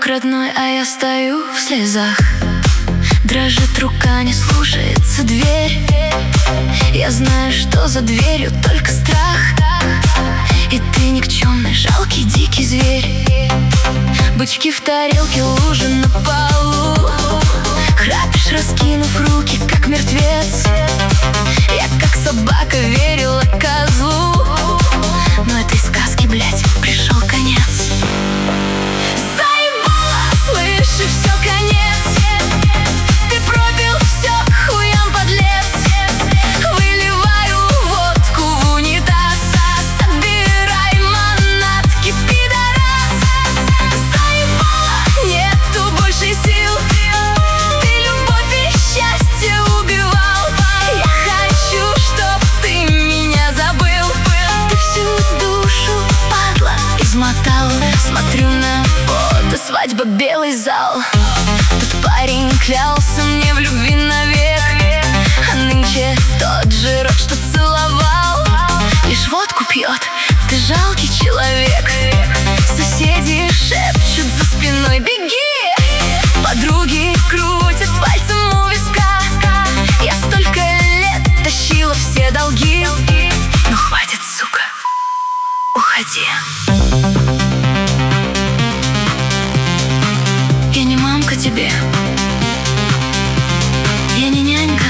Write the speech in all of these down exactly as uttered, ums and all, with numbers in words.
Друг родной, а я стою в слезах. Дрожит рука, не слушается дверь. Я знаю, что за дверью только страх. И ты никчемный, жалкий, дикий зверь. Бычки в тарелке, лужи на полу. Храпишь, раскинув руки, как мертвец. Я, как собака, верила козлу, но этой сказке, блядь, пришел конец. Заебала, слышишь, все, конец. Ты пропил все, хуям, подлец. Выливаю водку в унитаз. Собирай манатки, пидорас. Заебала, нету больше сил. Ты любовь и счастье убивал. Я хочу, чтоб ты меня забыл. Ты всю душу, падла, измотал. Смотрю на фото, свадьба, белый зал. Тот парень клялся мне в любви навек, а нынче тот же рот, что целовал, лишь водку пьет, ты жалкий человек. Соседи шепчут за спиной: беги! Подруги крутят пальцем у виска. Я столько лет тащила все долги. Ну хватит, сука, уходи. Я не мамка тебе, я не нянька.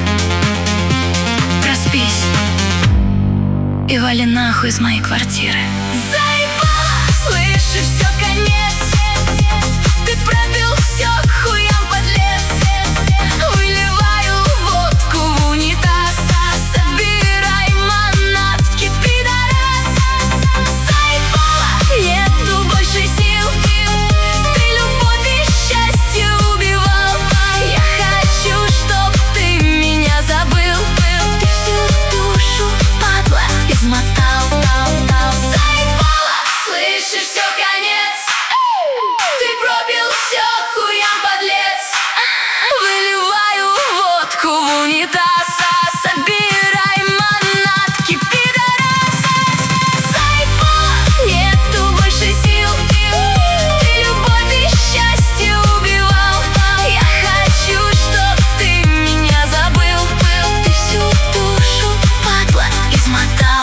Проспись и вали нахуй из моей квартиры. Заебала, слышишь, все, конец. Ты пропил все, хуям, подлец. Выливаю водку в унитаз. Собирай манатки, пидорас. Заебала, нету больше сил. Ты любовь и счастье убивал. Я хочу, чтоб ты меня забыл. Ты всю душу, падла, измотал. Заебала, слышишь, все, конец. Ты пропил все, хуям, подлец. Выливаю водку в унитаз. Собирай манатки, пидорас. Заебала, нету больше сил. Ты любовь и счастье убивал. Я хочу, чтоб ты меня забыл. Ты всю душу, падла, измотал.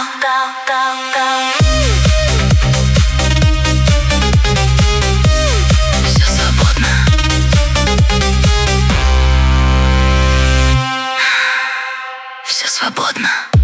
Все свободно. Все свободно.